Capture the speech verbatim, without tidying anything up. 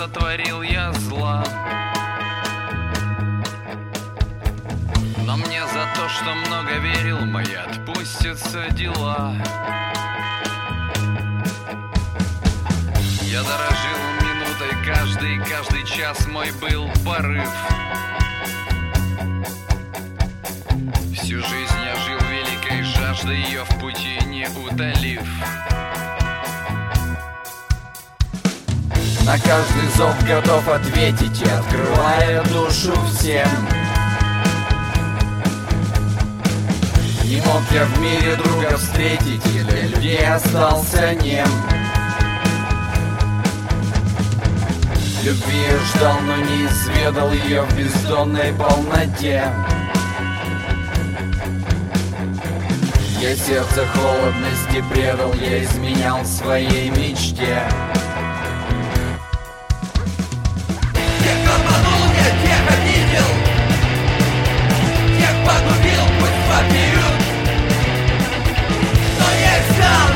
сотворил я зла. Но мне за то, что много верил, мои отпустятся дела. Я дорожил минутой каждый, каждый час мой был порыв. Всю жизнь я жил великой жаждой, ее в пути не утолив. На каждый зов готов ответить и открывая душу всем. Не мог я в мире друга встретить, и для людей остался нем. Любви я ждал, но не изведал ее в бездонной полноте. Я сердце холодности предал, я изменял своей мечте. Тех обманул я, тех обидел, тех погубил, пусть побьют. Но я их знал,